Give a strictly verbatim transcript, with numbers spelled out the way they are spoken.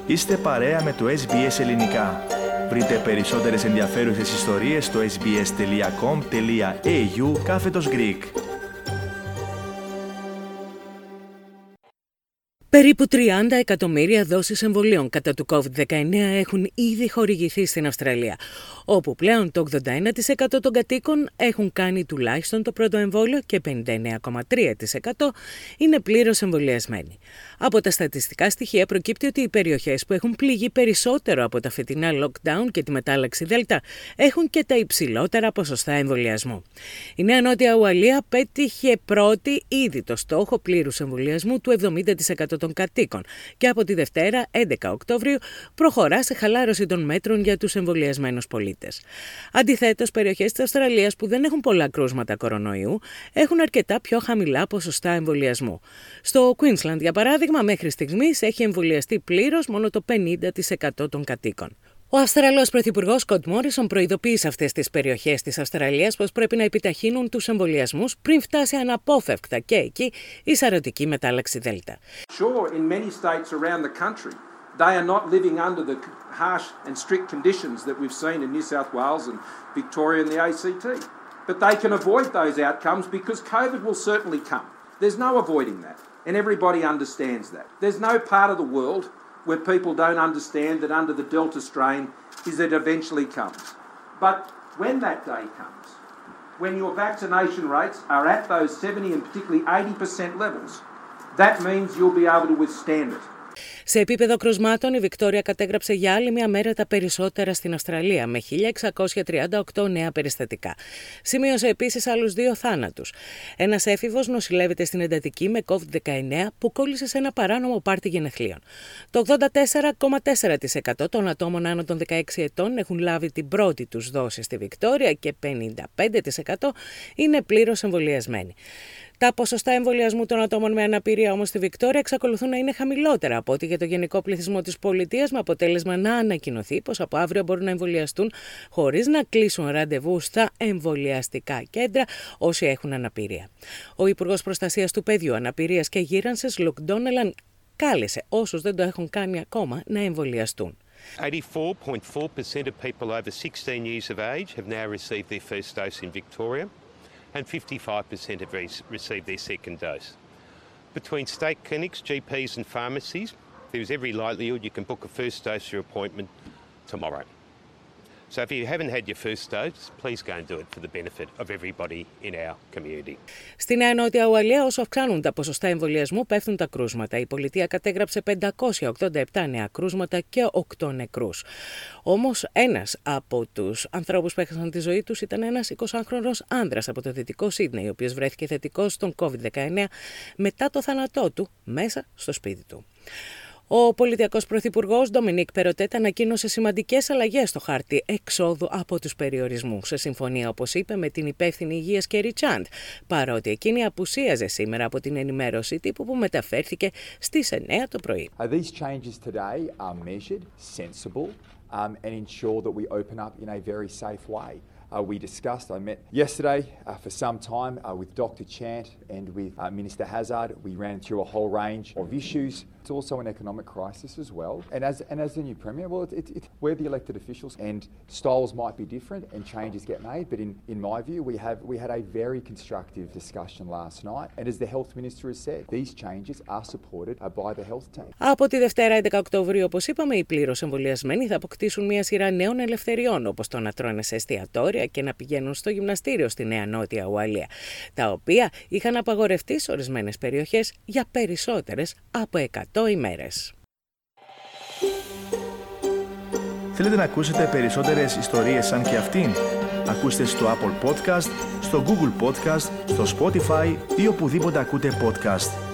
Είστε παρέα με το ες μπι ες Ελληνικά. Βρείτε περισσότερες ενδιαφέρουσες ιστορίες στο sbs.com.au κάθετος Greek. Περίπου τριάντα εκατομμύρια δόσεις εμβολίων κατά του κόβιντ δεκαεννέα έχουν ήδη χορηγηθεί στην Αυστραλία, όπου πλέον το ογδόντα ένα τοις εκατό των κατοίκων έχουν κάνει τουλάχιστον το πρώτο εμβόλιο και πενήντα εννέα κόμμα τρία τοις εκατό είναι πλήρως εμβολιασμένοι. Από τα στατιστικά στοιχεία προκύπτει ότι οι περιοχές που έχουν πληγεί περισσότερο από τα φετινά lockdown και τη μετάλλαξη Δέλτα έχουν και τα υψηλότερα ποσοστά εμβολιασμού. Η Νέα Νότια Ουαλία πέτυχε πρώτη ήδη το στόχο πλήρους εμβολιασμού του εβδομήντα τοις εκατό των κατοίκων και από τη Δευτέρα, έντεκα Οκτωβρίου, προχωρά σε χαλάρωση των μέτρων για τους εμβολιασμένους πολίτες. Αντιθέτως, περιοχές της Αυστραλίας που δεν έχουν πολλά κρούσματα κορονοϊού έχουν αρκετά πιο χαμηλά ποσοστά εμβολιασμού. Στο Queensland, για παράδειγμα, μέχρι στιγμής έχει εμβολιαστεί πλήρως μόνο το πενήντα τοις εκατό των κατοίκων. Ο Αυστραλός Πρωθυπουργός Σκοτ Μόρισον προειδοποίησε αυτές τις περιοχές της Αυστραλίας πως πρέπει να επιταχύνουν τους εμβολιασμούς πριν φτάσει αναπόφευκτα και εκεί η σαρωτική μετάλλαξη Δέλτα. Sure, in many states around the country, they are not living under the harsh and strict conditions that we've seen in New South Wales and Victoria and the A C T. But they can avoid those outcomes because COVID will certainly come. There's no avoiding that, and everybody understands that. There's no part of the world where people don't understand that under the Delta strain is that it eventually comes. But when that day comes, when your vaccination rates are at those seventy and particularly eighty percent levels, that means you'll be able to withstand it. Σε επίπεδο κρουσμάτων, η Βικτόρια κατέγραψε για άλλη μια μέρα τα περισσότερα στην Αυστραλία, με χίλια εξακόσια τριάντα οκτώ νέα περιστατικά. Σημείωσε επίσης άλλους δύο θάνατους. Ένας έφηβος νοσηλεύεται στην εντατική με κόβιντ δεκαεννέα που κόλλησε σε ένα παράνομο πάρτι γενεθλίων. Το ογδόντα τέσσερα κόμμα τέσσερα τοις εκατό των ατόμων άνω των δεκαέξι ετών έχουν λάβει την πρώτη τους δόση στη Βικτόρια και πενήντα πέντε τοις εκατό είναι πλήρως εμβολιασμένοι. Τα ποσοστά εμβολιασμού των ατόμων με αναπηρία όμως στη Βικτόρια εξακολουθούν να είναι χαμηλότερα από ό,τι για το γενικό πληθυσμό της πολιτείας, με αποτέλεσμα να ανακοινωθεί πως από αύριο μπορούν να εμβολιαστούν χωρίς να κλείσουν ραντεβού στα εμβολιαστικά κέντρα όσοι έχουν αναπηρία. Ο Υπουργός Προστασίας του Παιδιού, Αναπηρίας και Γύρανσης, Λουκ Ντόνελαν, κάλεσε όσους δεν το έχουν κάνει ακόμα να εμβολιαστούν. eighty-four point four percent of people over sixteen years of age have now received their first dose in Victoria, and fifty-five percent have re- received their second dose. Between state clinics, G Ps and pharmacies, there is every likelihood you can book a first dose your appointment tomorrow. So if you haven't had your first dose, please go and do it for the benefit of everybody in our community. Στη Νέα Νότια Ουαλία, όσο αυξάνουν τα ποσοστά εμβολιασμού, πέφτουν τα κρούσματα. Η πολιτεία κατέγραψε πεντακόσια ογδόντα επτά νέα κρούσματα και οκτώ νεκρούς. Όμως, ένας από τους ανθρώπους που έχασαν τη ζωή τους ήταν ένας εικοσάχρονος άνδρας από το δυτικό Σίδνεϊ, ο οποίος βρέθηκε θετικός στον κόβιντ δεκαεννέα μετά το θάνατό του μέσα στο σπίτι του. Ο πολιτιακός πρωθυπουργός Ντομινίκ Περοτέτ ανακοίνωσε σημαντικές αλλαγές στο χάρτη εξόδου από τους περιορισμούς, σε συμφωνία, όπως είπε, με την υπεύθυνη υγείας Κέρι Τσάντ, παρότι εκείνη απουσίαζε σήμερα από την ενημέρωση τύπου που μεταφέρθηκε στις εννέα το πρωί. Uh, these changes today are measured, sensible, um, and ensure that we open up in a very safe way. Uh, we discussed, I met yesterday uh, for some time uh, with Doctor Chant and with uh, Minister Hazzard. We ran through a whole range of issues. It's also an economic crisis as well. And as and as the new Premier, well, it, it, it, we're the elected officials and styles might be different and changes get made. But in, in my view, we have we had a very constructive discussion last night. And as the Health Minister has said, these changes are supported uh, by the health team. Από τη Δευτέρα έντεκα Οκτωβρίου, όπως είπαμε, οι πλήρως εμβολιασμένοι θα αποκτήσουν μια σειρά νέων ελευθεριών, όπως το να τρώνε σε εστιατόρια και να πηγαίνουν στο γυμναστήριο στη Νέα Νότια Ουαλία, τα οποία είχαν απαγορευτεί σε ορισμένες περιοχές για περισσότερες από εκατό ημέρες. Θέλετε να ακούσετε περισσότερες ιστορίες σαν και αυτήν? Ακούστε στο Apple Podcast, στο Google Podcast, στο Spotify ή οπουδήποτε ακούτε podcast.